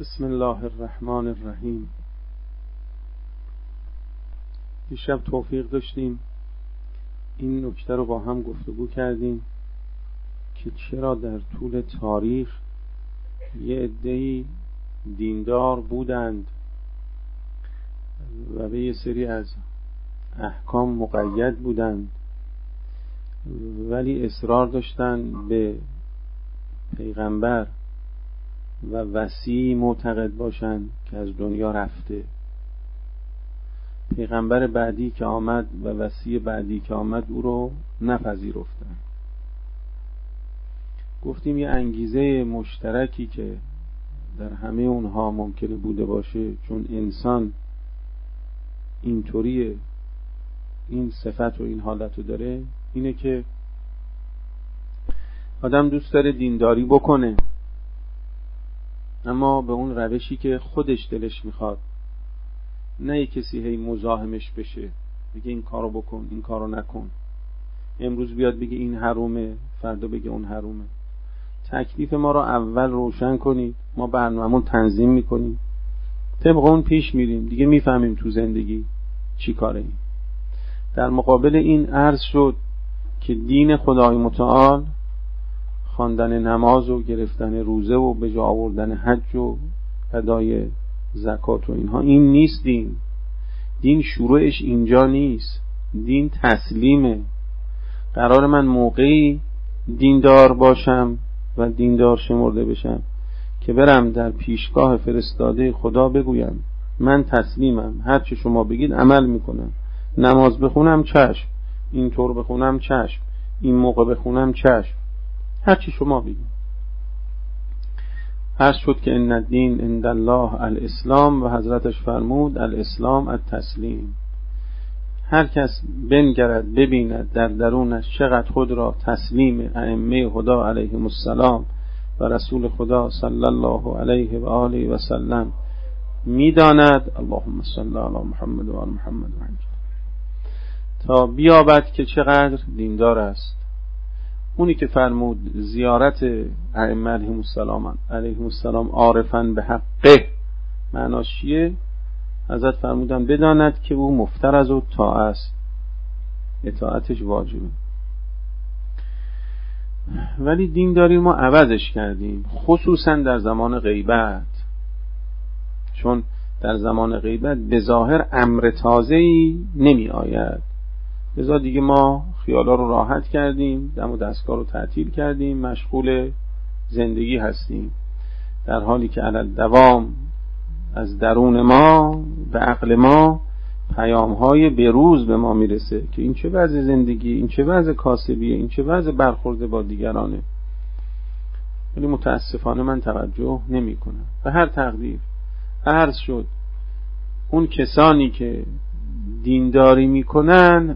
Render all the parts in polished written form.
بسم الله الرحمن الرحیم. دیشب توفیق داشتیم این نکته رو با هم گفتگو کردیم که چرا در طول تاریخ یه عده‌ای دیندار بودند و به یه سری از احکام مقید بودند ولی اصرار داشتن به پیغمبر و وصی معتقد باشند که از دنیا رفته. پیغمبر بعدی که آمد و وصی بعدی که آمد او رو نپذیرفتن. گفتیم یه انگیزه مشترکی که در همه اونها ممکنه بوده باشه، چون انسان اینطوریه، این صفت و این حالت رو داره، اینه که آدم دوست داره دینداری بکنه اما به اون روشی که خودش دلش میخواد، نه یک کسی هی مزاحمش بشه بگه این کارو بکن این کارو نکن، امروز بیاد بگه این حرومه فردا بگه اون حرومه. تکلیف ما رو اول روشن کنید، ما برنامه‌مون تنظیم میکنیم، طبق اون پیش میریم، دیگه میفهمیم تو زندگی چی کاره ایم. در مقابل این عرض شد که دین خدای متعال، خواندن نماز و گرفتن روزه و به جا آوردن حج و ادای زکات و اینها، این نیست دین. دین شروعش اینجا نیست، دین تسلیمه. قرار من موقعی دیندار باشم و دیندار شمرده بشم که برم در پیشگاه فرستاده خدا بگویم من تسلیمم، هر چه شما بگید عمل میکنم، نماز بخونم چشم، این طور بخونم چشم، این موقع بخونم چشم، هر چی شما بگید. عرض شد که ان الدین عند الله الاسلام و حضرتش فرمود الاسلام التسلیم. هر کس بنگرد ببیند در درونش چقدر خود را تسلیم ائمه خدا علیهم السلام و رسول خدا صلی الله علیه و آله و سلم میداند، اللهم صل علی محمد و آل محمد و عجل، تا بیابد که چقدر دیندار است. اونی که فرمود زیارت ائمه علیهم السلام عارفاً به حقه معناش چیه؟ حضرت فرمودن بداند که او مفترض و طاعه است، اطاعتش واجبه. ولی دینداری ما عوضش کردیم، خصوصا در زمان غیبت، چون در زمان غیبت به ظاهر امر تازه‌ای نمی آید، لذا دیگه ما خیالا رو راحت کردیم، دم و دستگاه رو تعطیل کردیم، مشغول زندگی هستیم، در حالی که علی دوام از درون ما به عقل ما پیام‌های بروز به ما میرسه که این چه وضع زندگی، این چه وضع کاسبیه، این چه وضع برخورد با دیگرانه، ولی متاسفانه من توجه نمی کنم. به هر تقدیر عرض شد اون کسانی که دینداری میکنن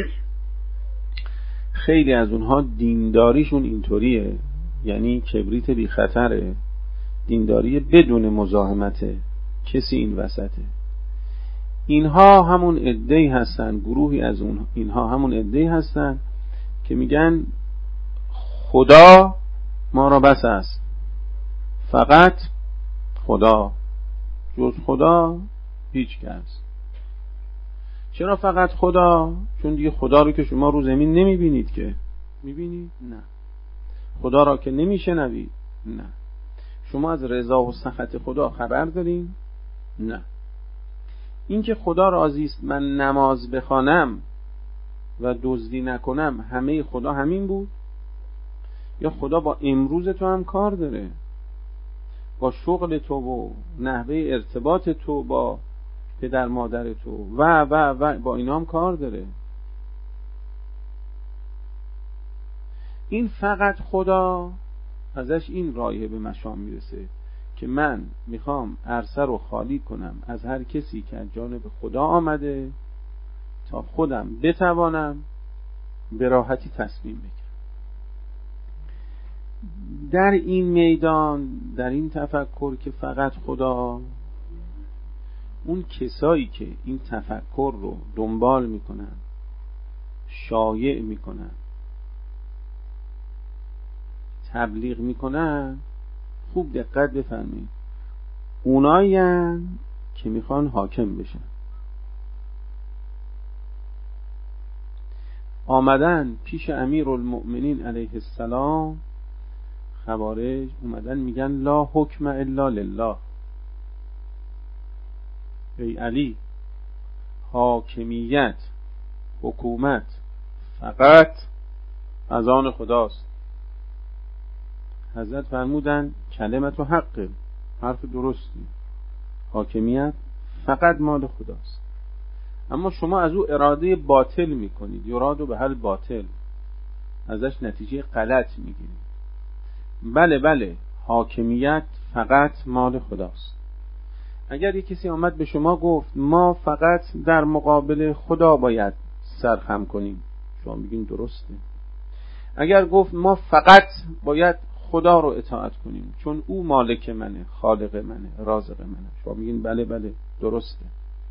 خیلی از اونها دینداریشون اینطوریه، یعنی کبریت بی خطره، دینداری بدون مزاحمته، کسی این وسطه. اینها همون عده‌ای هستن، گروهی از اینها همون عده‌ای هستن که میگن خدا ما را بس است، فقط خدا، جز خدا هیچ کس. چرا فقط خدا؟ چون دیگه خدا رو که شما رو زمین نمیبینید که، میبینید؟ نه. خدا را که نمیشنوید؟ نه. شما از رضا و سخط خدا خبر دارین؟ نه. این که خدا راضی است من نماز بخوانم و دزدی نکنم همه خدا همین بود؟ یا خدا با امروز تو هم کار داره، با شغل تو و نحوه ارتباط تو با پدر مادر تو و با اینا هم کار داره؟ این فقط خدا ازش این رایحه به مشام میرسه که من میخوام عرصه رو خالی کنم از هر کسی که از جانب خدا آمده تا خودم بتوانم به راحتی تصمیم بگیرم. در این میدان، در این تفکر که فقط خدا، اون کسایی که این تفکر رو دنبال میکنن، شایع میکنن، تبلیغ میکنن، خوب دقت بفرمایید، اونایین که میخوان حاکم بشن. آمدن پیش امیرالمؤمنین علیه السلام، خوارج اومدن میگن لا حکم الا لله، ای علی حاکمیت، حکومت فقط از آن خداست. حضرت فرمودن کلمت و حق، حرف درستی، حاکمیت فقط مال خداست. اما شما از او اراده باطل میکنید، یرادو به حل باطل، ازش نتیجه غلط میگیرید. بله حاکمیت فقط مال خداست. اگر یک کسی آمد به شما گفت ما فقط در مقابل خدا باید سرخم کنیم، شما میگین درسته. اگر گفت ما فقط باید خدا رو اطاعت کنیم چون او مالک منه، خالق منه، رازق منه، شما میگین بله درسته.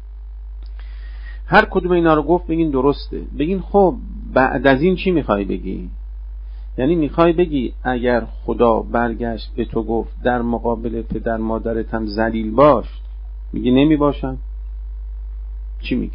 هر کدوم اینا رو گفت بگین درسته. بگین خب بعد از این چی میخوای بگی؟ یعنی میخوای بگی اگر خدا برگشت به تو گفت در مقابل پدر مادرت هم ذلیل باش، میگی نمی باشم؟ چی میگی؟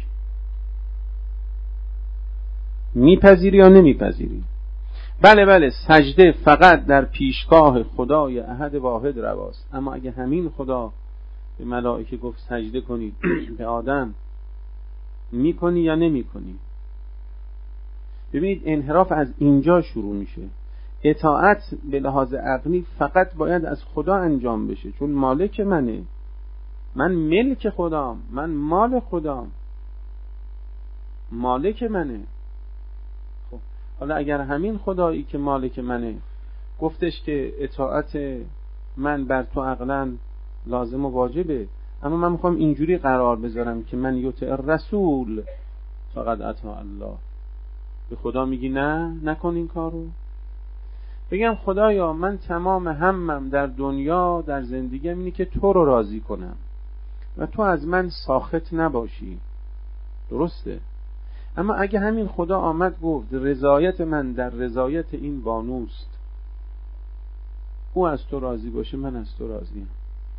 میپذیری یا نمیپذیری؟ بله سجده فقط در پیشگاه خدای احد واحد رواست. اما اگه همین خدا به ملائکه گفت سجده کنید، به آدم میکنی یا نمیکنی؟ ببینید انحراف از اینجا شروع میشه. اطاعت به لحاظ عقلی فقط باید از خدا انجام بشه چون مالک منه، من ملک خدام، من مال خدام، مالک منه. خب حالا اگر همین خدایی که مالک منه گفتش که اطاعت من بر تو عقلا لازم و واجبه، اما من میخوام اینجوری قرار بذارم که من یطع الرسول فقط اطاع الله، به خدا میگی نه نکن این کارو؟ بگم خدایا من تمام همم در دنیا در زندگیم اینه که تو رو راضی کنم و تو از من ساخط نباشی، درسته؟ اما اگه همین خدا آمد گفت رضایت من در رضایت این بانوست، او از تو راضی باشه من از تو راضیم،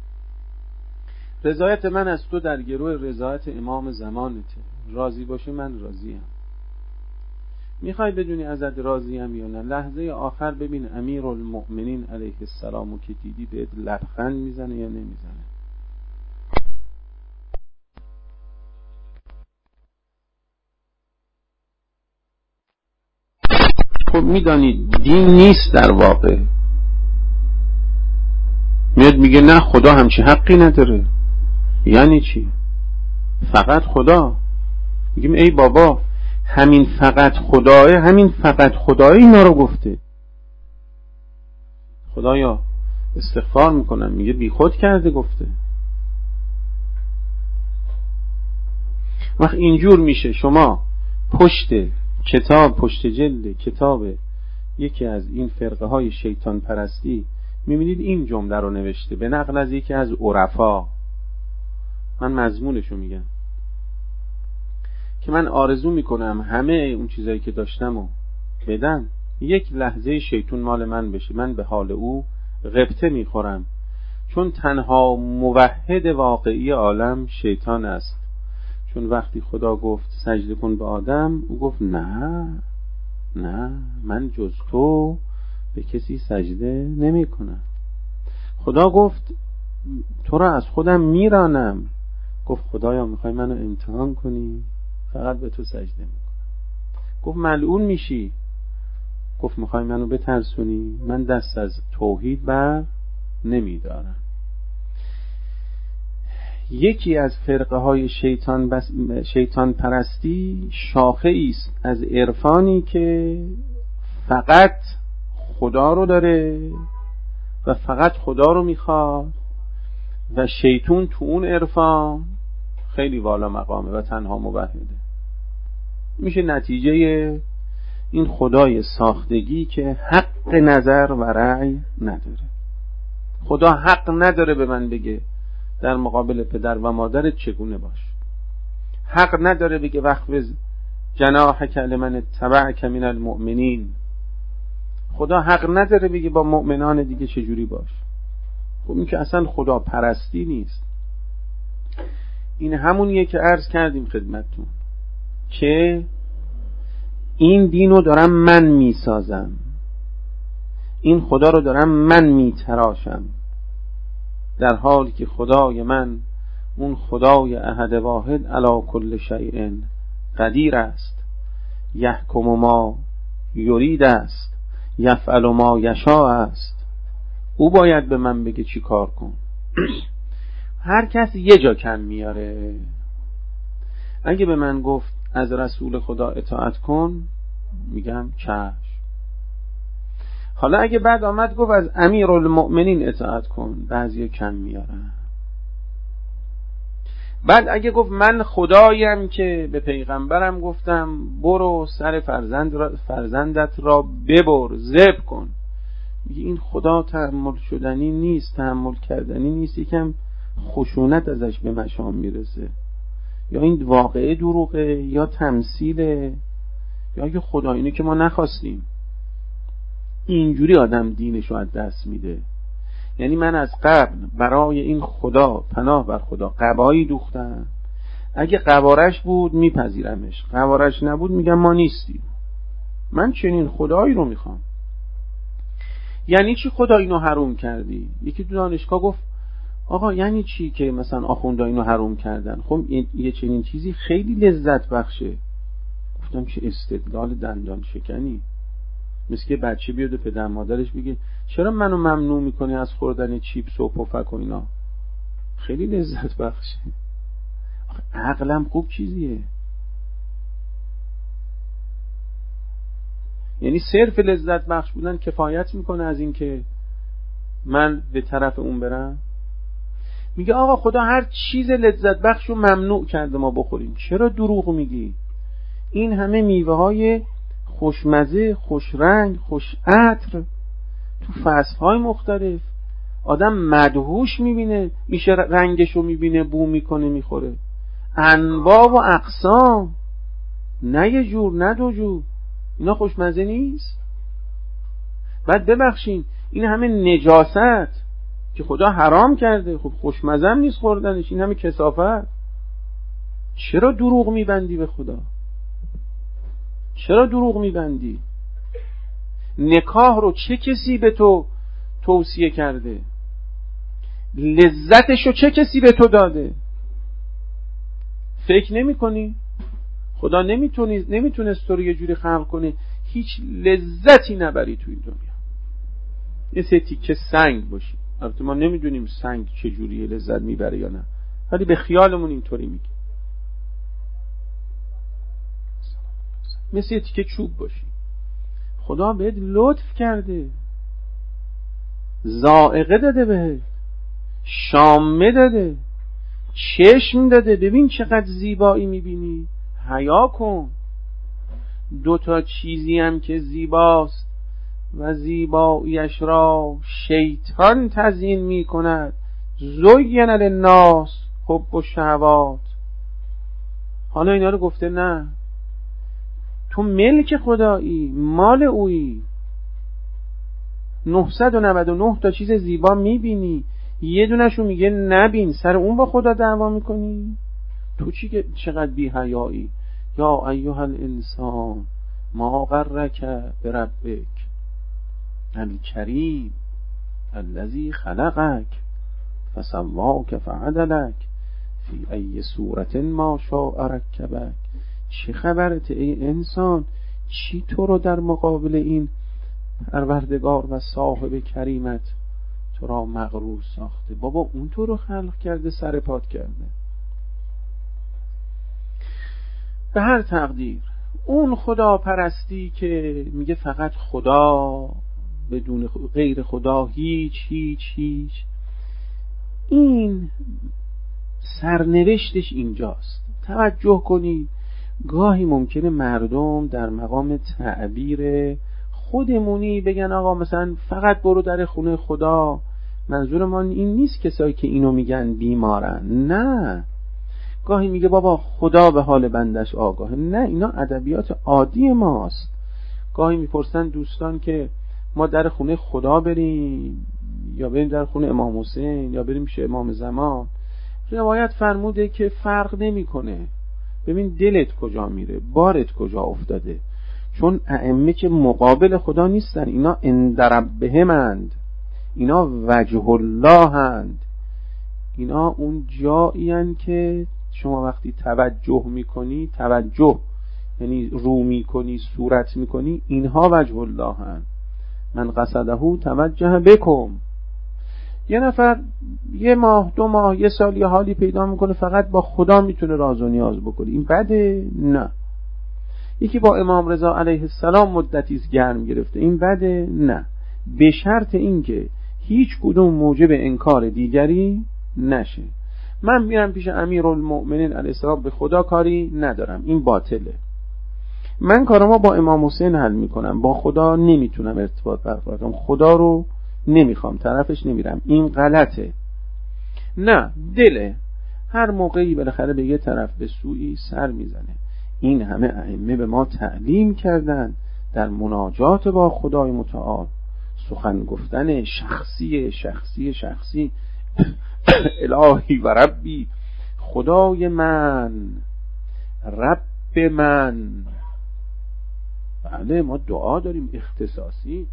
رضایت من از تو در گروه رضایت امام زمانته، راضی باشه من راضیم. میخوای بدونی ازت راضیم یا نه؟ لحظه آخر ببین امیرالمؤمنین علیه السلامو که دیدی بهت لبخند میزنه یا نمیزنه. خب میدانید دین نیست در واقع. میاد میگه نه خدا همچی حقی نداره. یعنی چی؟ فقط خدا. میگیم ای بابا همین فقط خداه، همین فقط خداه اینا رو گفته. خدایا استغفار میکنم، میگه بی خود کرده گفته. وقت اینجور میشه شما پشت کتاب، پشت جلد کتاب یکی از این فرقه های شیطان پرستی میبینید این جمله رو نوشته به نقل از یکی از عرفا. من مضمونشو میگم که من آرزو میکنم همه اون چیزایی که داشتم رو بدم، یک لحظه شیطون مال من بشه، من به حال او غبطه میخورم، چون تنها موحد واقعی عالم شیطان است. چون وقتی خدا گفت سجده کن به آدم، او گفت نه من جز تو به کسی سجده نمی کنم. خدا گفت تو را از خودم میرانم، گفت خدایا میخوای منو امتحان کنی؟ فقط به تو سجده میکنم. گفت ملعون میشی، گفت میخوای منو بترسونی؟ من دست از توحید بر نمیدارم. یکی از فرقه های شیطان پرستی شاخه است از عرفانی که فقط خدا رو داره و فقط خدا رو میخواد و شیطون تو اون عرفان خیلی والا مقامه و تنها موحده. میشه نتیجه این خدای ساختگی که حق نظر و رأی نداره. خدا حق نداره به من بگه در مقابل پدر و مادرت چگونه باش، حق نداره بگه وقت جناحک لمن اتبعک من المؤمنین، خدا حق نداره بگه با مؤمنان دیگه چجوری باش. خب این که اصلا خدا پرستی نیست. این همونیه که عرض کردیم خدمتتون که این دین رو دارم من میسازم، این خدا رو دارم من میتراشم، در حالی که خدای من اون خدای احد واحد علی کل شیء قدیر است، یحکم ما یرید است، یفعل ما یشاء است. او باید به من بگه چی کار کن. هر کس یه جا کم میاره. اگه به من گفت از رسول خدا اطاعت کن، میگم چشم. حالا اگه بعد آمد گفت از امیرالمؤمنین اطاعت کن، بعضی کم میارن. بعد اگه گفت من خدایم که به پیغمبرم گفتم برو سر فرزندت را ببر ذبح کن، میگه این خدا تحمل شدنی نیست، تحمل کردنی نیست، یکم خشونت ازش به مشام میرسه. یا این واقعه دروغه یا تمثیله، یا یه خدا اینه که ما نخواستیم. اینجوری آدم دینشو از دست میده. یعنی من از قبل برای این خدا پناه بر خدا قبایی دوختم، اگه قوارش بود میپذیرمش، قوارش نبود میگم ما نیستیم. من چنین خدایی رو میخوام. یعنی چی خدا اینو حروم کردی؟ یکی تو دانشگاه گفت آقا یعنی چی که مثلا آخوندا اینو حروم کردن؟ خب یه چنین چیزی خیلی لذت بخشه. گفتم چه استدلال دندان شکنی. مثل که بچه بیاد و پدر مادرش بگه چرا منو ممنوع میکنی از خوردن چیپس و پفک و اینا؟ خیلی لذت بخشه. عقلم خوب چیزیه. یعنی صرف لذت بخش بودن کفایت میکنه از این که من به طرف اون برم؟ میگه آقا خدا هر چیز لذت بخشو ممنوع کرده ما بخوریم. چرا دروغ میگی؟ این همه میوه های خوشمزه، خوشرنگ، خوش عطر تو فصلهای مختلف آدم مدهوش میبینه، میشه رنگشو میبینه، بو میکنه میخوره. انواع و اقسام، نه یه جور نه دو جور. اینا خوشمزه نیست؟ بعد ببخشین این همه نجاست که خدا حرام کرده، خب خوشمزه هم نیست خوردنش، این همه کثافت. چرا دروغ میبندی به خدا؟ چرا دروغ میبندی؟ نکاح رو چه کسی به تو توصیه کرده؟ لذتش رو چه کسی به تو داده؟ فکر نمی کنی؟ خدا نمیتونست تو رو یه جوری خلق کنه هیچ لذتی نبری توی دنیا. یه سه تیکه سنگ باشی. البته ما نمیدونیم سنگ چه جوری لذت میبره یا نه، ولی به خیالمون اینطوری میگه. مثل یه تیکه چوب باشی. خدا بهت لطف کرده، ذائقه داده، بهت شامه داده، چشم داده. ببین چقدر زیبایی میبینی. حیا کن. دوتا چیزی هم که زیباست و زیباییش را شیطان تزیین میکند، زین للناس حب الشهوات. حالا اینا رو گفته نه، تو ملک خدایی، مال اویی. 999 تا چیز زیبا میبینی، یه دونشو میگه نبین، سر اون با خدا دعوا میکنی؟ تو چقدر بی حیایی. یا ایها الانسان ما غرک بربک الکریم الذی خلقک فسواک فعدلک فی ای صورت ما شاء رکبک. چه خبرت ای انسان؟ چی تو رو در مقابل این پروردگار و صاحب کریمت تو را مغرور ساخته؟ بابا اون تو رو خلق کرده، سر پات کرده. به هر تقدیر اون خدا پرستی که میگه فقط خدا، بدون غیر خدا هیچ، این سرنوشتش اینجاست. توجه کنید، گاهی ممکنه مردم در مقام تعبیر خودمونی بگن آقا مثلا فقط برو در خونه خدا. منظور ما این نیست کسایی که اینو میگن بیمارن، نه. گاهی میگه بابا خدا به حال بندش آگاهه. نه، اینا ادبیات عادی ماست. گاهی میپرسن دوستان که ما در خونه خدا بریم یا بریم در خونه امام حسین یا بریم پیش امام زمان، روایت فرموده که فرق نمیکنه. ببین دلت کجا میره، بارت کجا افتاده، چون ائمه که مقابل خدا نیستن، اینا عند ربهمند، اینا وجه الله هند، اینا اون جایی هند که شما وقتی توجه میکنی، توجه یعنی رو میکنی، صورت میکنی، اینها وجه الله هند. من قصده توجه بکم. یه نفر یه ماه 2 ماه 1 سال یه حالی پیدا میکنه فقط با خدا میتونه راز و نیاز بکنه، این بده؟ نه. یکی با امام رضا علیه السلام مدتی گرم گرفته، این بده؟ نه. به شرط اینکه هیچ کدوم موجب انکار دیگری نشه. من میرم پیش امیرالمؤمنین علیه السلام، به خدا کاری ندارم، این باطله. من کارما با امام حسین حل میکنم، با خدا نمیتونم ارتباط برقرار کنم، خدا رو نمیخوام، طرفش نمیرم، این غلطه. نه، دله هر موقعی بالاخره به یه طرف به سوی سر میزنه. این همه ائمه به ما تعلیم کردن در مناجات با خدای متعال، سخن گفتن شخصی شخصی شخصی الهی و ربی، خدای من، رب من. بله ما دعا داریم اختصاصی،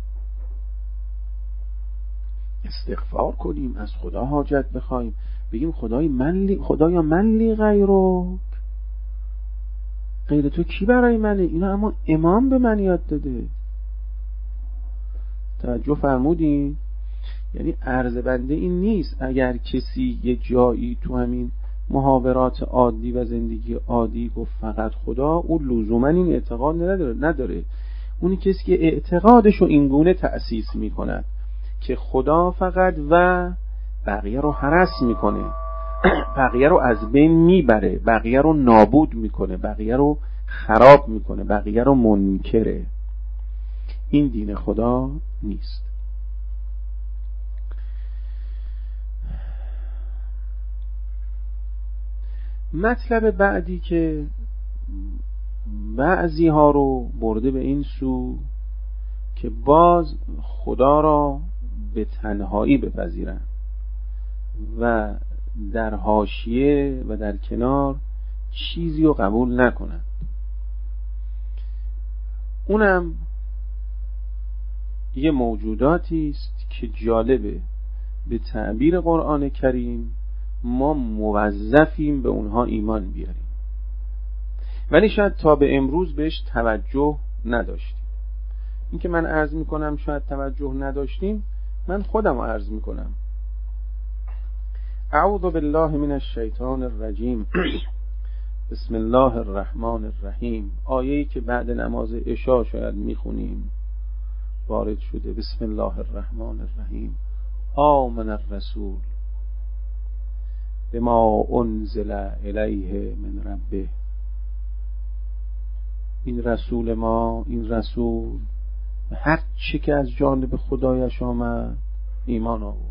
استغفار کنیم، از خدا حاجت بخوایم، بگیم خدایا من لی غیرک، غیر تو کی برای منه؟ اینا اما امام به من یاد داده. توجه فرمودین؟ یعنی عرض بنده این نیست اگر کسی یه جایی تو همین محاورات عادی و زندگی عادی گفت فقط خدا، او لزوما این اعتقاد نداره. اونی کسی که اعتقادشو اینگونه تأسیس میکند که خدا فقط و بقیه رو هرس میکنه، بقیه رو از بین میبره، بقیه رو نابود میکنه، بقیه رو خراب میکنه، بقیه رو منکره، این دین خدا نیست. مطلب بعدی که بعضی ها رو برده به این سو که باز خدا را به تنهایی بپذیرن و در حاشیه و در کنار چیزی رو قبول نکنن، اونم یه موجوداتی است که جالبه به تعبیر قرآن کریم ما موظفیم به اونها ایمان بیاریم، ولی شاید تا به امروز بهش توجه نداشتیم. این که من عرض میکنم شاید توجه نداشتیم، من خودم عرض میکنم. اعوذ بالله من الشیطان الرجیم. بسم الله الرحمن الرحیم. آیه‌ای که بعد نماز عشا شاید میخونیم وارد شده. بسم الله الرحمن الرحیم. آمن الرسول بما انزل الیه من ربه. این رسول ما، این رسول هر چی که از جانب خدایش آمد ایمان آورد.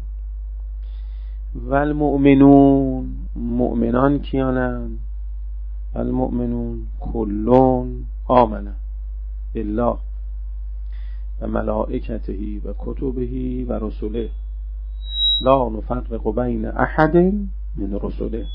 والمؤمنون، مؤمنان کیانند؟ والمؤمنون کلون آمنه بالله و ملائکته و کتبه و رسله لا نفرق بین احد من رسله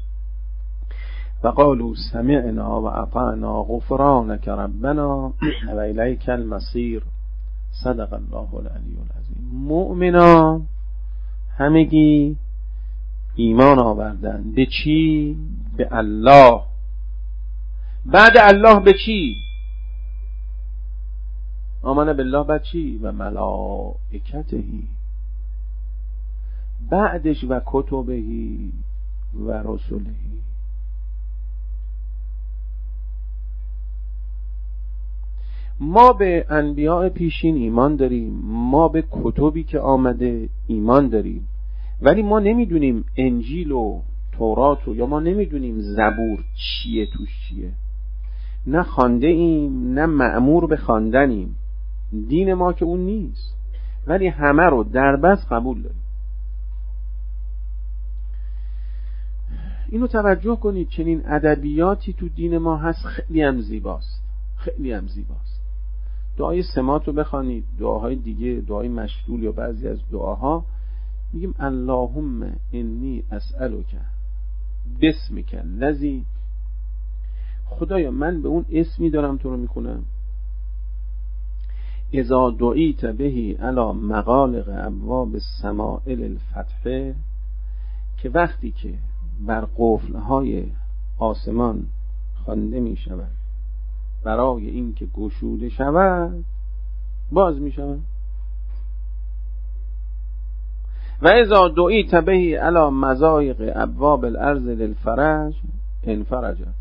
و قالوا سمعنا و اطعنا غفرانک ربنا و الیک المصیر. صدق الله العلی العظیم. مؤمنان همگی ایمان آوردن. به چی؟ به الله. بعد الله به چی؟ آمن بالله. بعد چی؟ و ملائکتهی. بعدش و کتبهی و رسولهی. ما به انبیاء پیشین ایمان داریم، ما به کتبی که آمده ایمان داریم، ولی ما نمیدونیم انجیل و تورات و یا ما نمیدونیم زبور چیه، توش چیه. نه خوانده ایم نه مأمور به خواندنیم. دین ما که اون نیست، ولی همه رو در بس قبول داریم. اینو توجه کنید، چنین ادبیاتی تو دین ما هست، خیلی هم زیباست، خیلی هم زیباست. دعای سمات رو بخوانید، دعاهای دیگه، دعای مشلول یا بعضی از دعاها میگیم اللهم انی اسألک بسمک الذی، خدایا من به اون اسمی دارم تو رو میخونم، اذا دعیت بهی علی مغالق ابواب السمائل الفتح، که وقتی که بر قفلهای آسمان خوانده می شود برای این که گشوده شود باز می شود. و اذا دعیت بهی علی مضایق ابواب الارض للفرج انفرجت،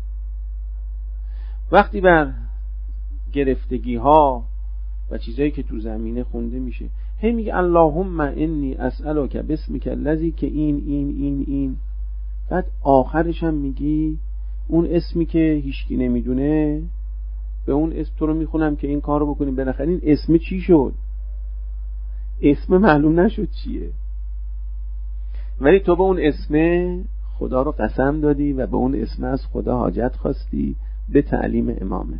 وقتی بر گرفتگی ها و چیزایی که تو زمینه خونده میشه هی میگه اللهم انی اسألک باسمک الذی، که این بعد آخرش هم میگی اون اسمی که هیچکی نمیدونه به اون اسم تو رو میخونم که این کار رو بکنیم. بالاخره این اسم چی شد؟ اسم معلوم نشد چیه، ولی تو به اون اسم خدا رو قسم دادی و به اون اسم از خدا حاجت خواستی به تعلیم امامت.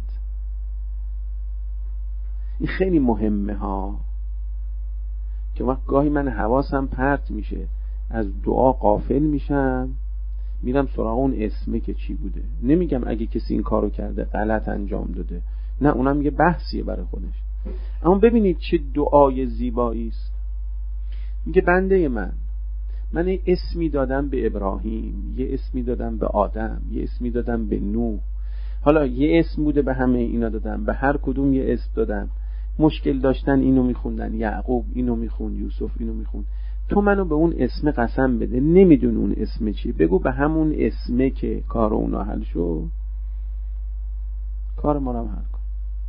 این خیلی مهمه ها، که وقت گاهی من حواسم پرت میشه از دعا غافل میشم میرم سراغ اون اسمه که چی بوده. نمیگم اگه کسی این کارو کرده غلط انجام داده، نه، اونم یه بحثیه برای خودش. اما ببینید چه دعای زیبایی است. میگه بنده من یه اسمی دادم به ابراهیم، یه اسمی دادم به آدم، یه اسمی دادم به نوح، حالا یه اسم بوده به همه اینا دادم، به هر کدوم یه اسم دادم، مشکل داشتن اینو میخوندن، یعقوب اینو میخوند، یوسف اینو میخوند، تو منو به اون اسم قسم بده، نمیدون اون اسم چیه، بگو به همون اسمه که کار اونا حل شد، کار ما رو حل کن.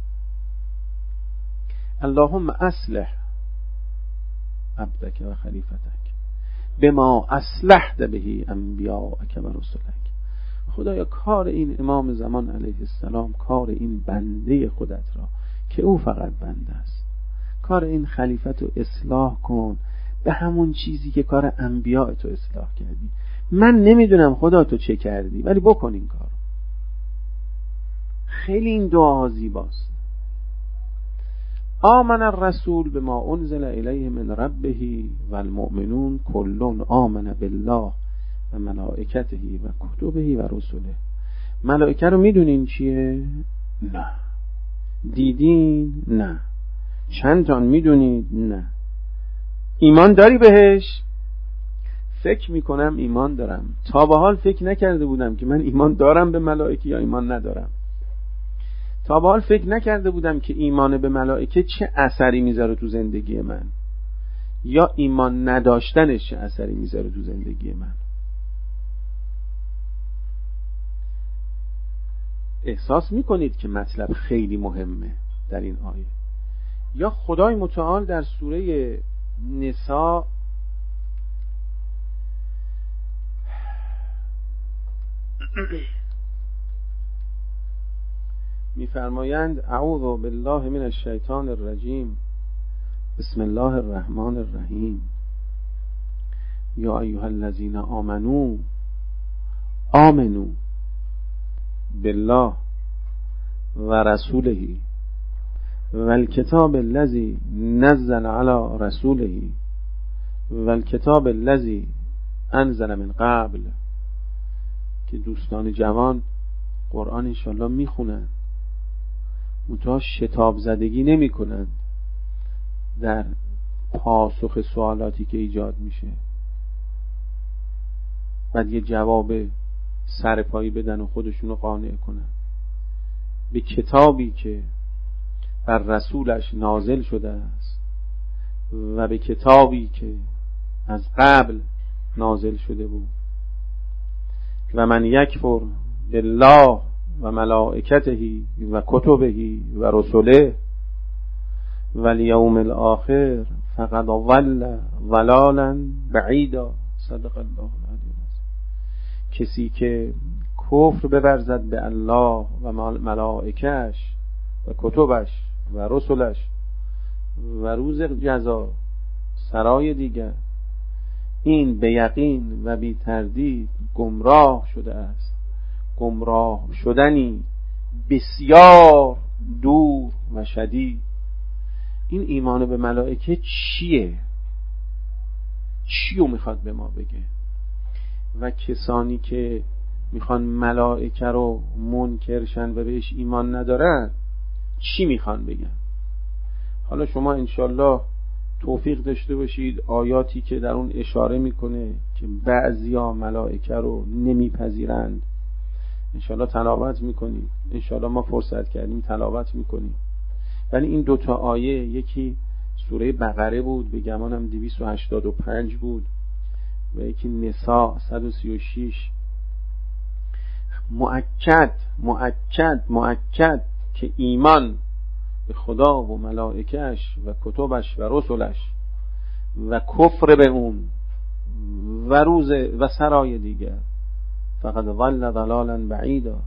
اللهم اصلح عبدک و خلیفتک بما اصلحت به انبیاءک و رسلک. خدایا کار این امام زمان علیه السلام، کار این بنده خودت را که او فقط بنده است، کار این خلیفت رو اصلاح کن به همون چیزی که کار انبیاء تو اصلاح کردی. من نمیدونم خدا تو چه کردی، ولی بکن این کار. خیلی این دعا زیباست. آمن الرسول بما انزل الیه من ربه و المؤمنون کل آمن بالله و ملائکته و کتبه و رسله. ملائکه رو میدونین چیه؟ نه. دیدین؟ نه. چند تان میدونید؟ نه. ایمان داری بهش؟ فکر میکنم ایمان دارم. تا به حال فکر نکرده بودم که من ایمان دارم به ملائکه یا ایمان ندارم. تا به حال فکر نکرده بودم که ایمان به ملائکه چه اثری میذاره تو زندگی من، یا ایمان نداشتنش چه اثری میذاره تو زندگی من. احساس میکنید که مطلب خیلی مهمه در این آیه. یا خدای متعال در سوره نساء میفرمایند اعوذ بالله من الشیطان الرجیم بسم الله الرحمن الرحیم یا ایها الذین آمنو بالله و رسوله و الکتاب الذی نزل علی رسوله و الکتاب الذی انزل من قبل. که دوستان جوان قرآن انشالله میخونن، منتها شتاب زدگی نمی کنن در پاسخ سوالاتی که ایجاد میشه، بعد یه جواب سرپایی بدن و خودشونو قانع کنن به کتابی که بر رسولش نازل شده است و به کتابی که از قبل نازل شده بود. و من یکفر بالله و ملائکته و کتبه و رسله و الیوم الاخر فقد ضل ضلالا بعیدا. صدق الله العلی العظیم. کسی که کفر بورزد به الله و ملائکش و کتبش و رسولش و روز جزا سرای دیگر، این به یقین و بی تردید گمراه شده است، گمراه شدنی بسیار دور و شدید. این ایمان به ملائکه چیه؟ چیو میخواد به ما بگه؟ و کسانی که میخوان ملائکه رو منکرشن و بهش ایمان ندارن چی میخوان بگن؟ حالا شما انشالله توفیق داشته باشید آیاتی که در اون اشاره میکنه که بعضیا ملائکه رو نمیپذیرند انشالله تلاوت میکنید. انشالله ما فرصت کردیم تلاوت میکنیم. ولی این دوتا آیه، یکی سوره بقره بود به گمانم 285 بود و یکی نساء 136، مؤکد که ایمان به خدا و ملائکهش و کتبش و رسولش و کفر به اون و روز و سرای دیگر فقط ضل ضلالا بعیدا.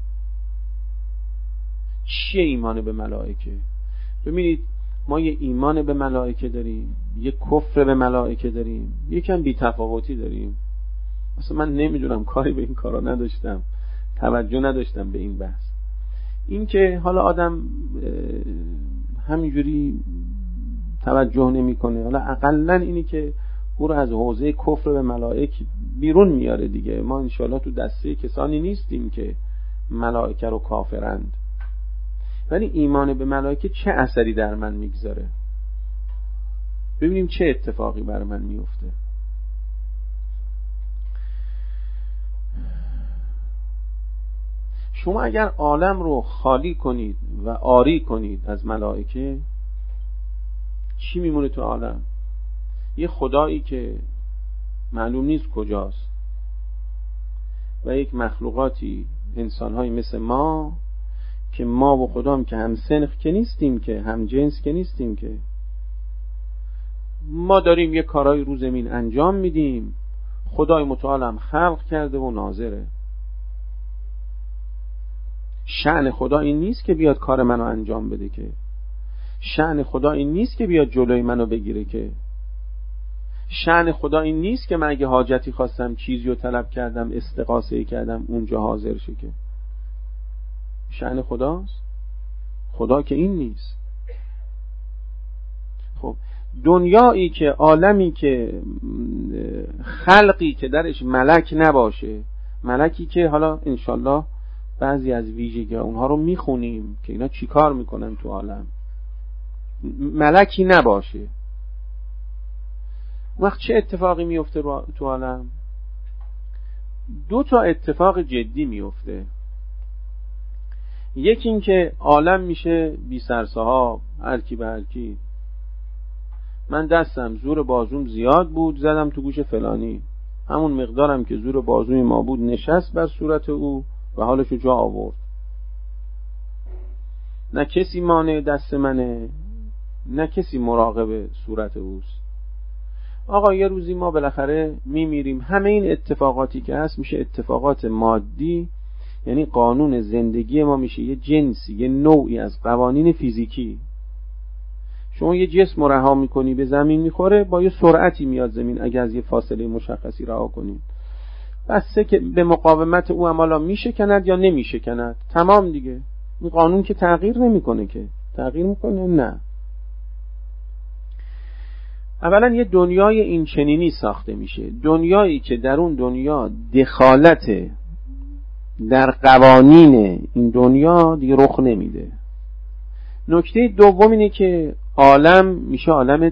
چیه ایمان به ملائکه؟ ببینید ما یه ایمان به ملائکه داریم، یه کفر به ملائکه داریم، یکم بی تفاوتی داریم. اصلا من نمیدونم، کاری به این کارا نداشتم، توجه نداشتم به این بحث. این که حالا آدم همینجوری توجه نمیکنه، حالا اقلن اینی که او رو از حوزه کفر به ملائکه بیرون میاره دیگه. ما انشاءالله تو دسته کسانی نیستیم که ملائکه رو کافرند، ولی ایمان به ملائکه چه اثری در من میگذاره؟ ببینیم چه اتفاقی بر من میفته. شما اگر عالم رو خالی کنید و عاری کنید از ملائکه، چی میمونه تو عالم؟ یه خدایی که معلوم نیست کجاست و یک مخلوقاتی، انسان‌هایی مثل ما که ما و خدا هم که هم سنخ که نیستیم، که هم جنس که نیستیم، که ما داریم یه کارهای رو زمین انجام میدیم، خدای متعال هم خلق کرده و ناظره. شأن خدا این نیست که بیاد کار منو انجام بده، که شأن خدا این نیست که بیاد جلوی منو بگیره، که شأن خدا این نیست که من اگه حاجتی خواستم، چیزی رو طلب کردم، استغاثه کردم، اونجا حاضر شه. که شأن خداست؟ خدا که این نیست. خب دنیایی که، عالمی که، خلقی که درش ملک نباشه، ملکی که حالا انشالله بعضی از ویژگی اونها رو میخونیم که اینا چی کار میکنن تو عالم، ملکی نباشه، وقت چه اتفاقی میفته تو عالم؟ دو تا اتفاق جدی میفته. یکی این که عالم میشه بی سرصاحب، هر کی به هر کی. من دستم زور بازوم زیاد بود، زدم تو گوش فلانی، همون مقدارم که زور بازوی ما بود نشست بر صورت او و حالشو جا آورد. نه کسی مانع دست منه، نه کسی مراقب صورت اوست. آقا یه روزی ما بالاخره میمیریم. همه این اتفاقاتی که هست میشه اتفاقات مادی، یعنی قانون زندگی ما میشه یه جنسی، یه نوعی از قوانین فیزیکی. شما یه جسم رها میکنی به زمین میخوره، با یه سرعتی میاد زمین اگه از یه فاصله مشخصی رها کنید، بسه که به مقاومت او عملا میشه کند یا نمیشه کند، تمام دیگه. این قانون که تغییر نمیکنه. که تغییر میکنه؟ نه. اولا یه دنیای این چنینی ساخته میشه، دنیایی که در اون دنیا دخالت در قوانین این دنیا دیگه رخ نمیده. نکته دوم اینه که عالم میشه عالم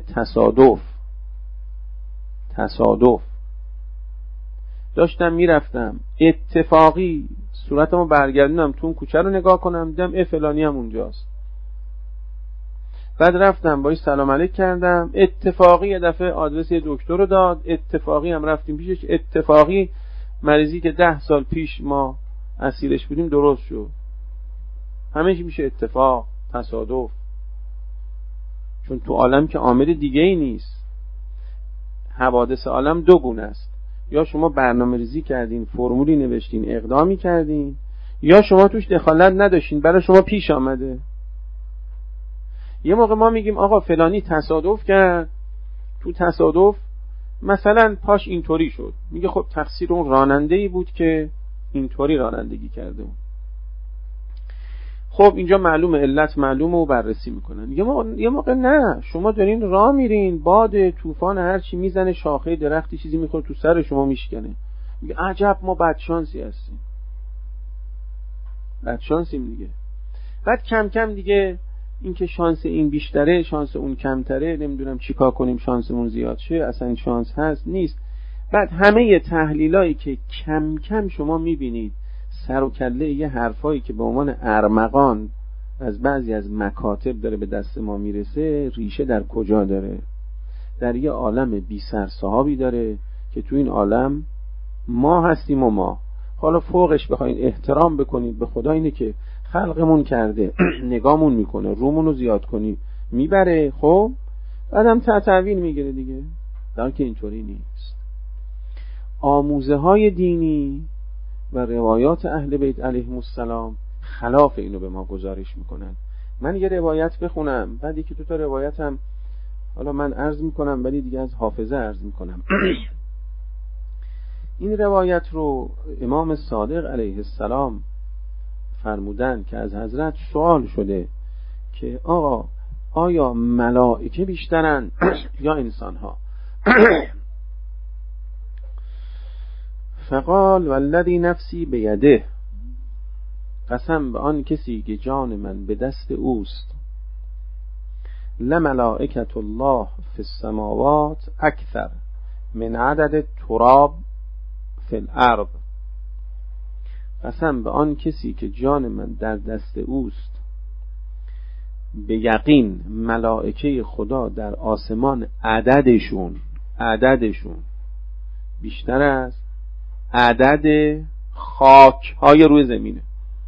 تصادف. داشتم میرفتم اتفاقی صورتمو برگردونم تو اون کوچه رو نگاه کنم، دیدم فلانی هم اونجاست. بعد رفتم باهاش سلام علیک کردم، اتفاقی یه دفعه آدرس یه دکتر رو داد، اتفاقی هم رفتیم پیشش، اتفاقی مریضی که 10 سال پیش ما اسیرش بودیم درست شد. همه چی میشه اتفاق، تصادف. چون تو عالم که عامل دیگه ای نیست. حوادث عالم دو گونه است، یا شما برنامه ریزی کردین، فرمولی نوشتین، اقدامی کردین، یا شما توش دخالت نداشتین، برای شما پیش آمده. یه موقع ما میگیم آقا فلانی تصادف کرد، تو تصادف مثلا پاش اینطوری شد، میگه خب تقصیر اون راننده‌ای بود که اینطوری رانندگی کرده. خب اینجا معلومه، علت معلومه و بررسی میکنن. یه موقع نه، شما دارین راه میرین، باد طوفان هر چی میزنه، شاخه درختی چیزی میخوره تو سر شما میشکنه، میگه عجب ما بدشانسی هستیم، بدشانسیم دیگه. بعد کم کم دیگه این که شانس این بیشتره شانس اون کمتره، نمیدونم چیکار کنیم شانسمون زیاد شه، اصلا شانس هست نیست. بعد همه تحلیلایی که کم کم شما میبینید سر و کله یه حرفایی که به عنوان ارمغان از بعضی از مکاتب داره به دست ما میرسه، ریشه در کجا داره؟ در یه عالم بی سر صحابی داره که تو این عالم ما هستیم و ما حالا فوقش بخواین احترام بکنید به خدا، اینه که خلقمون کرده نگامون میکنه، رومونو زیاد کنی میبره، خب بعدم تعویل میگیره دیگه، در که اینطوری نیست. آموزه های دینی و روایات اهل بیت علیهم السلام خلاف اینو به ما گزارش میکنن. من یه روایت بخونم، بعد یکی دو تا روایت هم حالا من عرض میکنم ولی دیگه از حافظه عرض میکنم. این روایت رو امام صادق علیه السلام فرمودن که از حضرت سوال شده که آقا آیا ملائکه بیشترن یا انسان ها؟ فقال والذی نفسی بیده، قسم به آن کسی که جان من به دست اوست، لملائکة الله فی السماوات اکثر من عدد تراب فی الارض. قسم به آن کسی که جان من در دست اوست، به یقین ملائکه خدا در آسمان عددشون بیشتر از عدد خاک های روی زمینه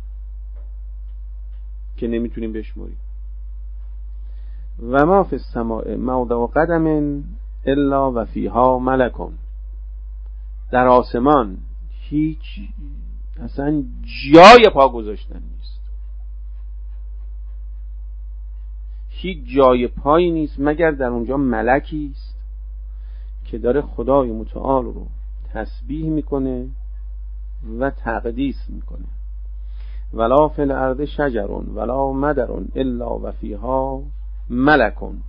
که نمیتونیم بشماریم. و ما فی السماء موضع قدم الا و فیها ملکون، در آسمان هیچ اصلا جای پا گذاشتن نیست، هیچ جای پایی نیست مگر در اونجا ملکی است که داره خدای متعال رو تسبیح میکنه و تقدیس میکنه. ولا فی الارض شجر ولا مدر الا و فیها ملکون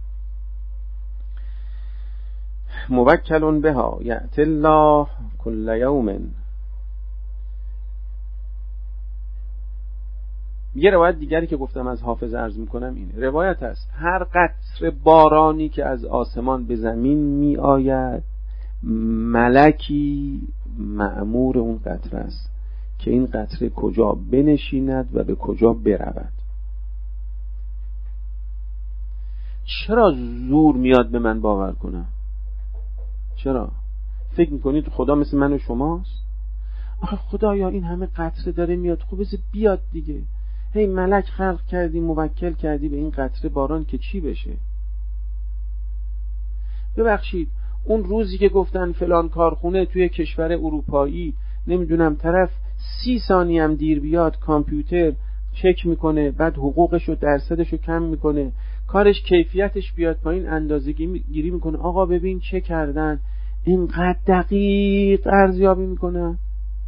موکل بها یأتی الله کل یوم. یه روایت دیگری که گفتم از حافظ عرض میکنم اینه، روایت است هر قطره بارانی که از آسمان به زمین می آید ملکی مأمور اون قطره است که این قطره کجا بنشیند و به کجا برود. چرا زور میاد به من باور کنم؟ چرا؟ فکر میکنید خدا مثل من و شماست؟ آخه خدایا این همه قطره داره میاد، خب بذار بیاد دیگه، هی ملک خلق کردی موکل کردی به این قطره باران که چی بشه؟ ببخشید اون روزی که گفتن فلان کارخونه توی کشور اروپایی نمیدونم طرف 30 ثانیه هم دیر بیاد کامپیوتر چک میکنه، بعد حقوقش و درصدش رو کم میکنه، کارش کیفیتش بیاد پایین، اندازه گیری میکنه، آقا ببین چه کردن، اینقدر دقیق ارزیابی میکنن.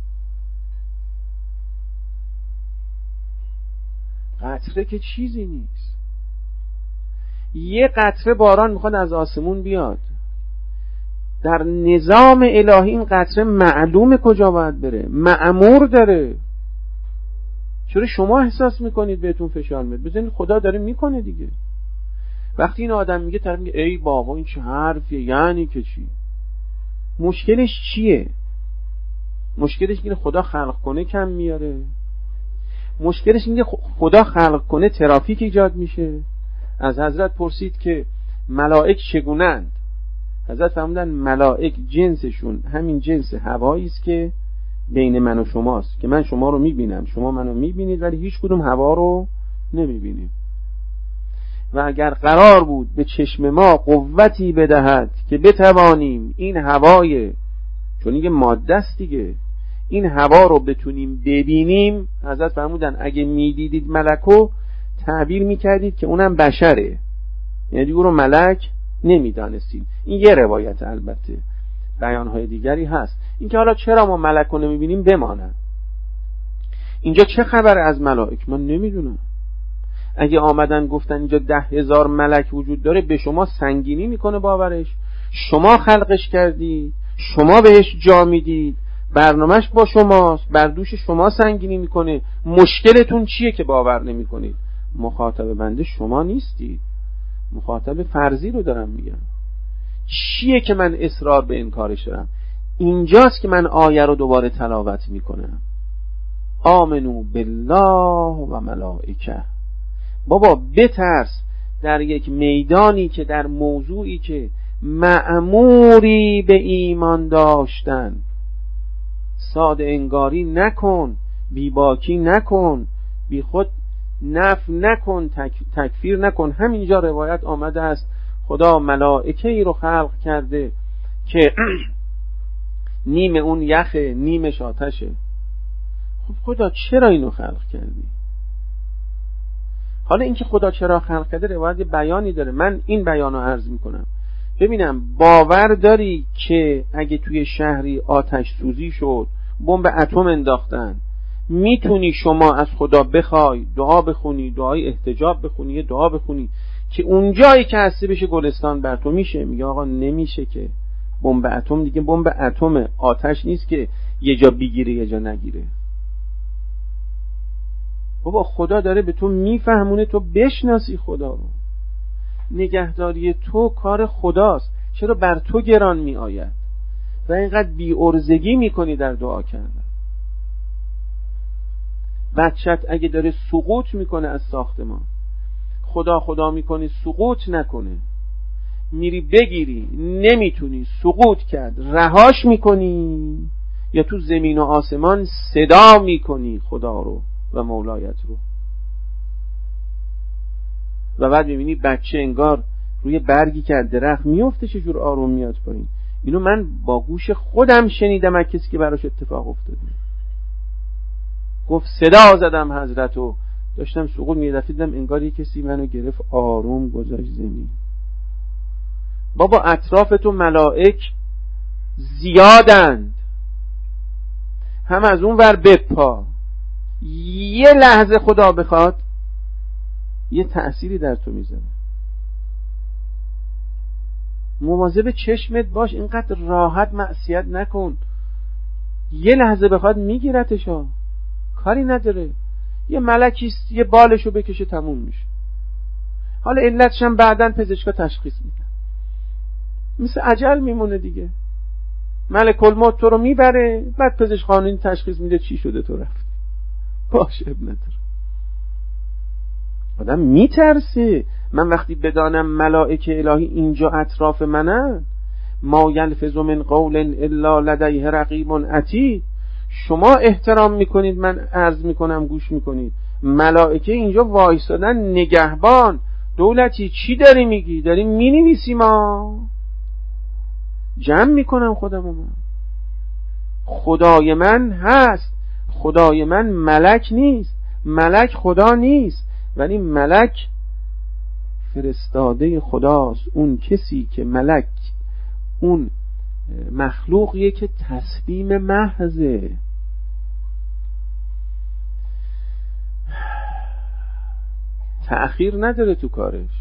قطره که چیزی نیست، یه قطره باران میخواد از آسمون بیاد، در نظام الهی این قطره معلومه کجا باید بره، مأمور داره. چرا شما احساس میکنید بهتون فشار میاد؟ بزنید خدا داره میکنه دیگه. وقتی این آدم میگه طرف میگه ای بابا این چه حرفیه، یعنی که چی؟ مشکلش چیه؟ مشکلش اینه خدا خلق کنه کم میاره، مشکلش اینه خدا خلق کنه ترافیک ایجاد میشه. از حضرت پرسید که ملائک چگونند؟ حضرت فرمودن ملائک جنسشون همین جنس هوایی است که بین من و شماست، که من شما رو میبینم شما منو میبینید ولی هیچ کدوم هوا رو نمیبینیم. و اگر قرار بود به چشم ما قوتی بدهد که بتوانیم این هوای، چون این ماده است دیگه، این هوا رو بتونیم ببینیم، حضرت فرمودن اگه میدیدید ملکو تعبیر میکردید که اونم بشره، یعنی دیگه رو ملک نمیدانستید. این یه روایت، البته بیانهای دیگری هست. این که حالا چرا ما ملک رو نمیبینیم بمانه. اینجا چه خبر از ملائک من نمیدونم. اگه آمدن گفتن اینجا 10,000 ملک وجود داره، به شما سنگینی میکنه باورش؟ شما خلقش کردید، شما بهش جا میدید، برنامهش با شماست، بر دوش شما سنگینی میکنه. مشکلتون چیه که باور نمیکنید؟ مخاطب بنده شما نیستید، مخاطب فرضی رو دارم میگم. چیه که من اصرار به انکارش دارم؟ اینجاست که من آیه رو دوباره تلاوت میکنم. آمنو بالله و ملائکه. بابا بترس در یک میدانی که، در موضوعی که مأموری به ایمان داشتن، ساده انگاری نکن، بیباکی نکن، بی خود نفی نکن، تکفیر نکن. همینجا روایت آمده است خدا ملائکه ای رو خلق کرده که نیم اون یخه، نیمش آتشه. خب خدا چرا اینو خلق کردی؟ حالا اینکه خدا چرا خلق کرده روایت بیانی داره، من این بیانو عرض میکنم. ببینم باور داری که اگه توی شهری آتش سوزی شد، بمب اتم انداختن، میتونی شما از خدا بخوای دعا بخونی، دعای احتجاب بخونی، یه دعا بخونی که اون جایی که هستی بشه گلستان بر تو؟ میشه؟ میگه آقا نمیشه که. بمب اتم دیگه بمب اتم، آتش نیست که یه جا بگیره یه جا نگیره. بابا خدا داره به تو میفهمونه تو بشناسی خدا رو. نگهداری تو کار خداست، چرا بر تو گران می آید و اینقدر بی ارزگی میکنی در دعا کردن؟ بچت اگه داره سقوط میکنه از ساختمان، خدا خدا میکنی سقوط نکنه، میری بگیری نمیتونی، سقوط کرد، رهاش میکنی، یا تو زمین و آسمان صدا میکنی خدا رو و مولایت رو، و بعد میبینی بچه انگار روی برگی که درخت میفته چجور آروم میاد پایین. اینو من با گوش خودم شنیدم از کسی که براش اتفاق افتاده. گفت صدا زدم حضرتو، داشتم سقوط میدفیدم، انگار یه کسی منو گرفت آروم گذاشت زمین. بابا اطراف تو ملائک زیادند، هم از اون ور بپا، یه لحظه خدا بخواد یه تأثیری در تو میذاره. مواظب چشمت باش، اینقدر راحت معصیت نکن. یه لحظه بخواد میگیرتشا، کاری نداره، یه ملکیست یه بالشو بکشه تموم میشه. حالا علتش هم بعدن پزشکا تشخیص میدن، مثل عجل میمونه دیگه. ملک الموت تو رو میبره، بعد پزشک قانونی تشخیص میده چی شده تو رفت. باشه اب نداره. آدم میترسه. من وقتی بدانم ملائکه الهی اینجا اطراف منن، ما یلفظ من قول الا لدیه رقیب عتید. شما احترام میکنید، من عرض میکنم گوش میکنید. ملائکه اینجا وایسادن نگهبان. دولتی چی داری میگی؟ داری مینویسی؟ ما جمع میکنم خودمو. من خدای من هست، خدای من ملک نیست، ملک خدا نیست، ولی ملک فرستاده خداست. اون کسی که ملک، اون مخلوقیه که تسلیم محضه. تأخیر نداره تو کارش.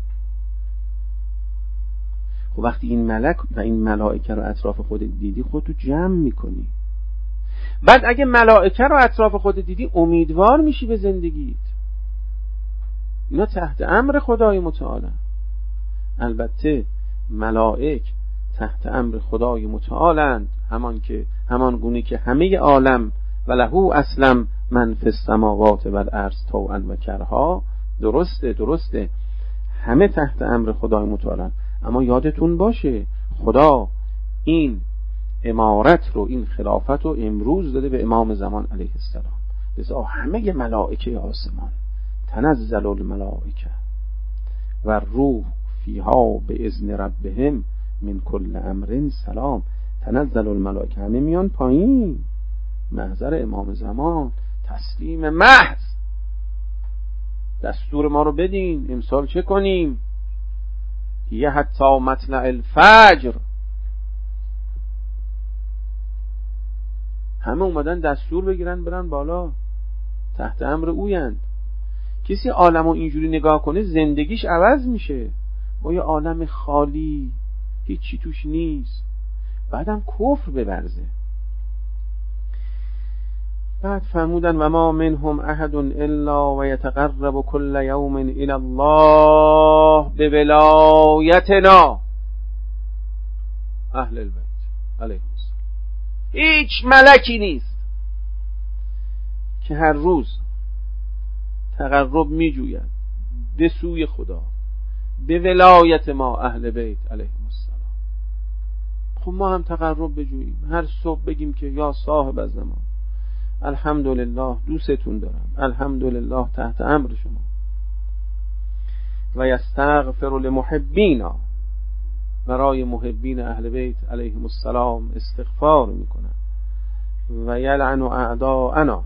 خب وقتی این ملک و این ملائکه رو اطراف خودت دیدی، خودتو جمع میکنی. بعد اگه ملائکه رو اطراف خودت دیدی، امیدوار میشی به زندگیت. اینا تحت امر خدای متعال. البته ملائک تحت امر خدای متعالند، همان گونه که همه عالم و له اسلم من فی السماوات و الارض طوعا و کرها. درسته همه تحت امر خدای متعالند، اما یادتون باشه خدا این امارت رو، این خلافت رو امروز داده به امام زمان علیه السلام. لذا همه ملائکه آسمان، تنزل الملائکه و روح فیها به اذن ربهم من کل امر سلام. تنزل الملائکه، همه میان پایین، محضر امام زمان، تسلیم محض. دستور ما رو بدین امسال چه کنیم؟ یه حتی مطلع الفجر همه اومدن دستور بگیرن برن بالا، تحت امر اویند. کسی عالمو اینجوری نگاه کنه زندگیش عوض میشه، با یه عالم خالی هیچی توش نیست، بعدم کفر ببرزه. بعد فرمودن و ما منهم احد الا و یتقرب كل یوم الى الله بولایتنا اهل البیت علیهم السلام. هیچ ملکی نیست که هر روز تقرب میجوید به سوی خدا به ولایت ما اهل بیت علیهم السلام. خب ما هم تقرب بجوییم، هر صبح بگیم که یا صاحب الزمان الحمدلله دوستتون دارم، الحمدلله تحت امر شما. و یستغفر لمحبینا، برای محبین اهل بیت علیهم السلام استغفار میکنن. و یلعن اعداءنا،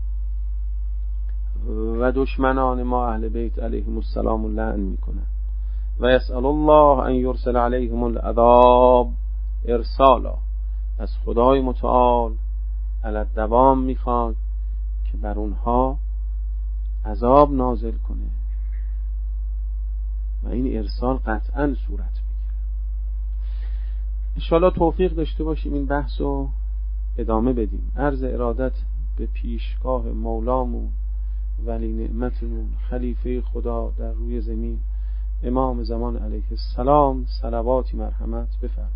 و دشمنان ما اهل بیت علیهم السلام لعن میکنن. و یسأل الله ان یرسل علیهم العذاب ارسالا، از خدای متعال علی دوام میخواد که بر اونها عذاب نازل کنه و این ارسال قطعا صورت بگیره. انشاءالله توفیق داشته باشیم این بحث رو ادامه بدیم. عرض ارادت به پیشگاه مولامون ولی نعمتمون خلیفه خدا در روی زمین امام زمان علیه السلام صلواتی مرحمت بفرمایید.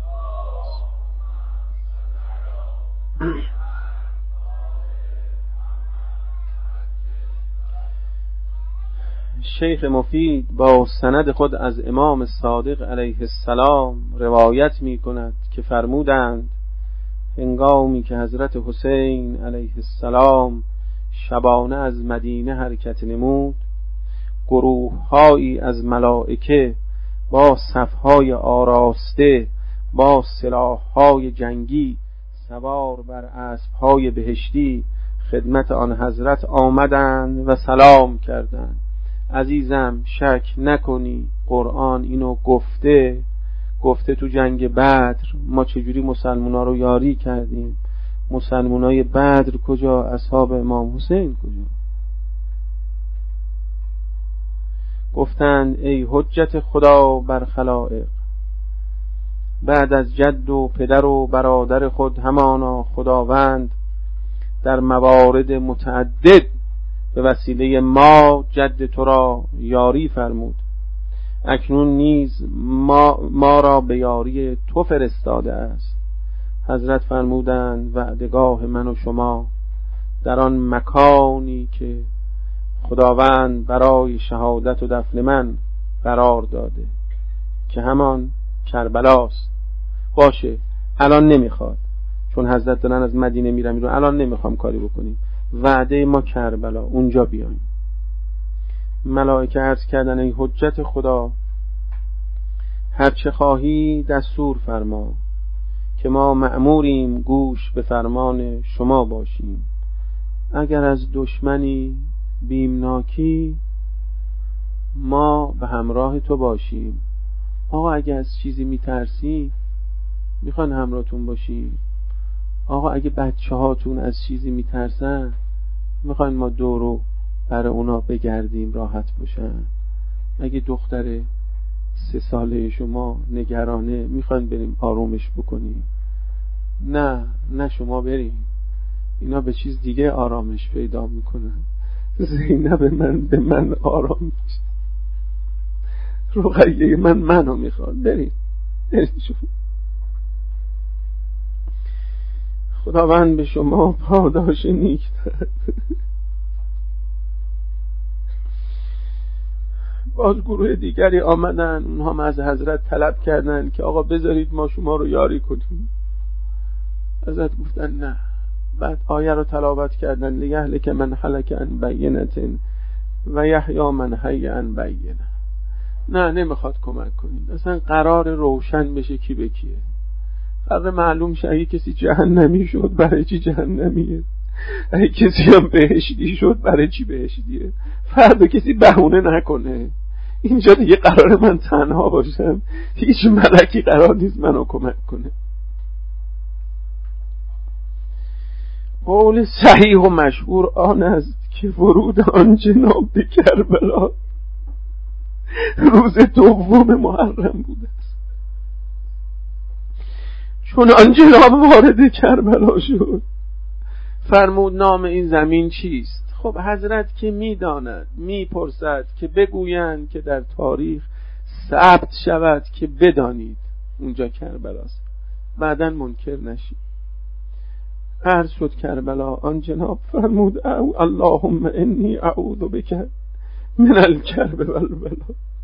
شیخ مفید با سند خود از امام صادق علیه السلام روایت می کند که فرمودند هنگامی که حضرت حسین علیه السلام شبانه از مدینه حرکت نمود، گروه‌هایی از ملائکه با صفهای آراسته با سلاح‌های جنگی سوار بر اسب‌های بهشتی خدمت آن حضرت آمدند و سلام کردند. عزیزم شک نکنی قرآن اینو گفته تو جنگ بدر ما چجوری مسلمونا رو یاری کردیم. مسلمانای بدر کجا؟ اصحاب امام حسین کجا؟ گفتند ای حجت خدا بر خلائق، بعد از جد و پدر و برادر خود همانا خداوند در موارد متعدد به وسیله ما جد تو را یاری فرمود. اکنون نیز ما را به یاری تو فرستاده است. حضرت فرمودند وعدگاه من و شما در آن مکانی که خداوند برای شهادت و دفن من قرار داده که همان کربلاست. باشه الان نمیخواد، چون حضرت دارن از مدینه میرن الان نمیخوام کاری بکنیم، وعده ما کربلا، اونجا بیایم. ملائکه عرض کردن ای حجت خدا هر چه خواهی دستور فرما که ما مأموریم گوش به فرمان شما باشیم. اگر از دشمنی بیمناکی ما به همراه تو باشیم. آقا اگه از چیزی میترسی میخوان همراهتون باشیم. آقا اگه بچه هاتون از چیزی میترسن میخوان ما دورو برای اونا بگردیم راحت باشن. اگه دختر 3 ساله شما نگرانه میخوان بریم آرومش بکنیم. نه شما بریم، اینا به چیز دیگه آرامش پیدا میکنن. زینب به من آرام میشه، رقیه منو میخواد. بریم شما. خداوند به شما پاداش نیک دهد. باز گروه دیگری آمدن، اونها هم از حضرت طلب کردن که آقا بذارید ما شما رو یاری کنیم. حضرت گفتن نه. بعد آیه رو تلاوت کردن لیهلک من هلک عن بینة و یحیی من حی عن بینة. نه نمیخواد کمک کنید، اصلا قرار روشن بشه کی به کیه. قرار معلوم شه اگه کسی جهنمی شد برای چی جهنمیه، اگه کسی هم بهشتی شد برای چی بهشتیه. فردا کسی بهونه نکنه اینجا دیگه قرار من تنها باشم، هیچ ملکی قرار نیست منو کمک کنه. قول صحیح و مشهور آن است که ورود آن جناب به کربلا روز 2 محرم بوده است. چون آن جناب وارد کربلا شد فرمود نام این زمین چیست؟ خب حضرت که میداند، میپرسد که بگویند که در تاریخ ثبت شود که بدانید اونجا کربلاست، بعداً منکر نشید. عرض شد کربلا، آن جناب فرمود اللهم انی اعوذ بک من الکرب والبلا.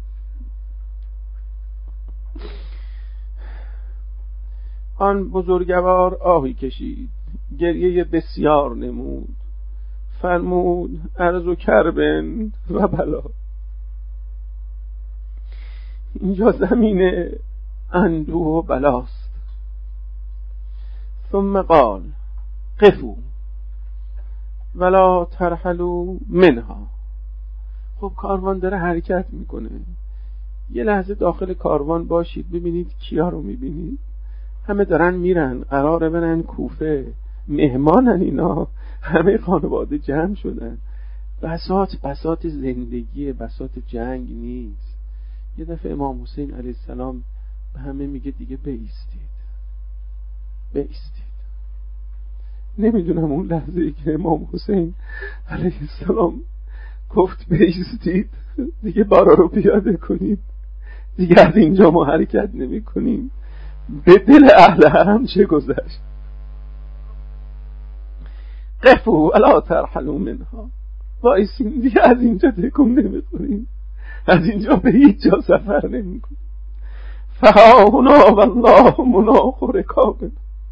آن بزرگوار آهی کشید، گریه بسیار نمود، فرمود عرض و کربن و بلا. اینجا زمین اندوه و بلاست. ثم قال قفوا ولا ترحلوا منها. خب کاروان داره حرکت میکنه، یه لحظه داخل کاروان باشید ببینید کیا رو میبینید. همه دارن میرن، قراره برن کوفه، مهمانن اینا، همه خانواده جمع شدن. بساط زندگی، بساط جنگ نیست. یه دفعه امام حسین علیه السلام به همه میگه دیگه بایستید. نمیدونم اون لحظه که امام حسین علیه السلام گفت بایستید، دیگه بارا رو پیاده کنید، دیگه از اینجا ما حرکت نمی کنیم، به دل اهل حرم چه گذشت؟ قفوا ولا ترحلوا منها، وایسین دیگه از اینجا تکون نمیخوریم، از اینجا به هیچ جا سفر نمی کنیم. فها هنا والله مناخ رکابنا،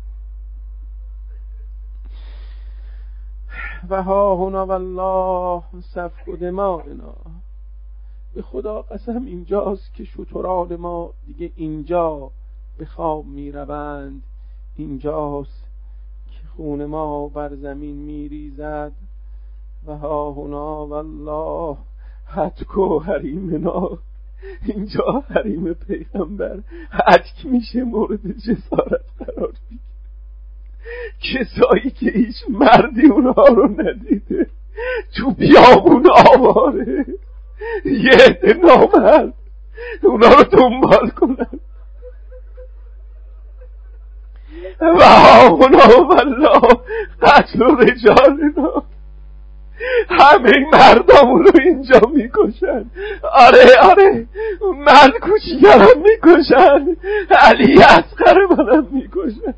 و ها هنا والله سفک دمائنا. به خدا قسم اینجاست که شتران ما دیگه اینجا به خواب می روند، اینجاست که خون ما بر زمین می ریزد. و ها هنا والله حتک و حریمنا، اینجا حریم پیغمبر حتک میشه مورد جسارت قرار میگیره. کسایی که هیچ مردی اونها رو ندیده تو بیابون آواره، یه عده نامرد اونها رو دنبال کنن. و هاونا والله قتل و رجالنا، همه مردامون رو اینجا میکشن. آره من کوچیکرم میکشن، علی اصغر منم میکشن.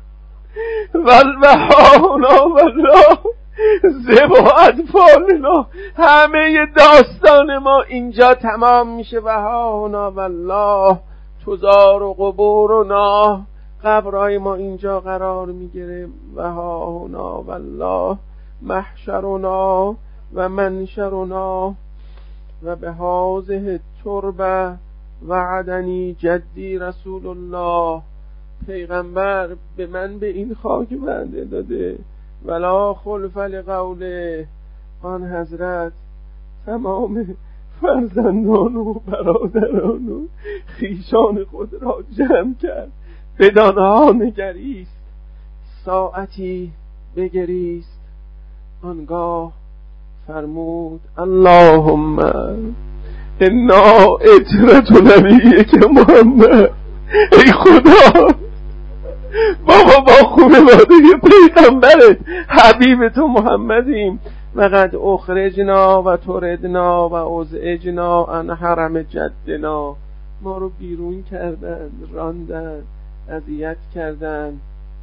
والبهانا والله زب و اطفالنا، همه داستان ما اینجا تمام میشه. وهانا والله تزار و قبورنا، قبرهای ما اینجا قرار میگیره. وهانا والله محشرنا و منشرنا و به هذه التربه وعدنی جدی رسول الله، پیغمبر به من به این خاک بنده داده، ولا خلف لقوله. آن حضرت تمام فرزندان و برادران و خویشان خود را جمع کرد، به دانه‌ها نگریست، ساعتی بگریست، آنگاه فرمود اللهم انا اطرت نبیک محمد. ای خدا، بابا با خانواده پیغمبرت حبیب تو محمدیم. وقد اخرجنا و طردنا و ازعجنا عن حرم جدنا، ما رو بیرون کردن، راندن، اذیت کردن.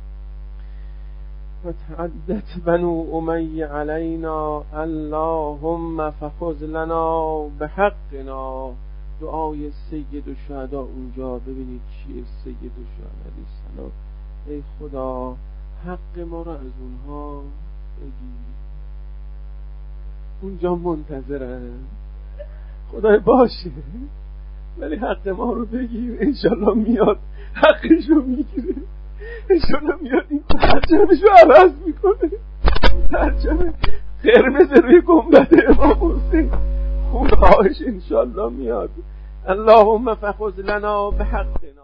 و تعدت بنو امیه علینا اللهم فخذ لنا بحقنا. دعای سید الشهدا اونجا ببینید چیه. سید الشهدا علیه السلام، ای خدا حق ما رو از اونها بگیر، اونجا منتظرن. خدای باشه ولی حق ما رو بگیر، انشالله میاد حقشو میگیره، انشالله میاد این پرچمشو عوض میکنه. پرچم قرمز روی گنبد امام حسین خونهاش انشالله میاد. اللهم فخذ لنا بحقنا.